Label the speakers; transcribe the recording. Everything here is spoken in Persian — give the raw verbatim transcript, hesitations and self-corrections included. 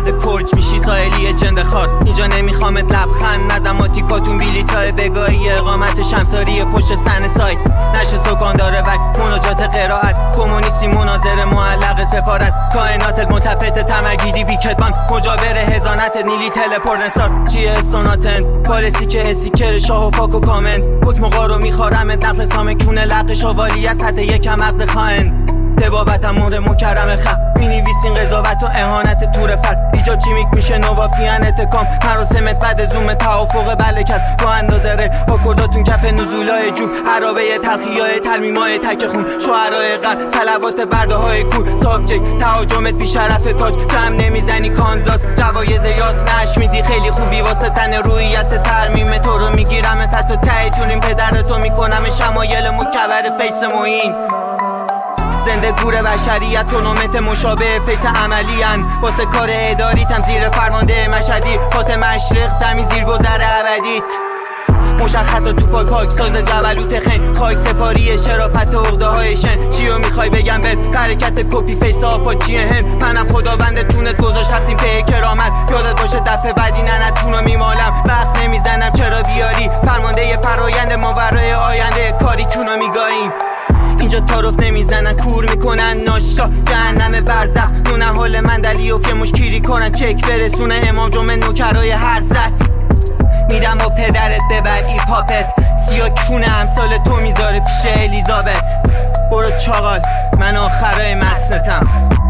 Speaker 1: وقت کرج میشی ساحلی جنده خار. اینجا نمیخوامت لبخند نظماتی کاتون بیلیتای بگاهی اقامت شمساری پشت سن سایت نشه سکان داره وقت مناجات قرائت کمونیستی مناظر معلق سفارت کائنات الملتفت تمرگیدی بیکتبان مجابر هزانت نیلی تلپورت انسار چیه سوناتن پالیسی که استیکر شاه و پاک و کامنت حکم قارو میخارم نقل سامکونه لق شوالیت سطح یکم مغز خائن دبابتم مهر مکرم خم مینویسین قضاوت و اهانت تور فرد ایجاد چیمیک میشه نوافیان اتکام مراسمت بعد زوم توافق بله کس با اندازه ره آکورداتون کف نزولای جون عرابه تلخیای ترمیمای تک خون شعرهای قرن صلوات برده های کور سابجکت تهاجمت بیشرف تاج جمع نمیزنی کانزاس جوایز یاز نش میدی خیلی خوبی واسه تن رویت ترمیم تو رو میگیرم تحت تایی تونیم پدرتو میکنم شمایل مکبر فیس موین زنده گور بشریت تورنمنت مشابه فیس عملی ان واسه کار اداری تم زیر فرمانده مشهدی خاط مشرق زمین زیر گذر ابدیت مشخص و تو پاک پاک ساز جبلوت خن خاک سپاری شرافت و عقده های شن چیو میخوای بگم بهت حرکت کپی فیس آپا چیه هند منم خداوند تونت گذاشت رفتیم به کرامت یادت باشه دفعه بعدی نه تونو میمالم وقت نمیزنم چرا بیاری فرمانده فرایند ما برای آینده کاری تونو میگاییم اینجا تعارف نمیزنن کور میکنن ناشا جهنم برزخ نونه حال مندلی و که مشکیری کنن چک برسونه امام جمعه نوکرای هر زد میدم با پدرت ببر ای پاپت سیا کونه امثال تو میذاره پیش الیزابت برو چاقال من آخرای متنتم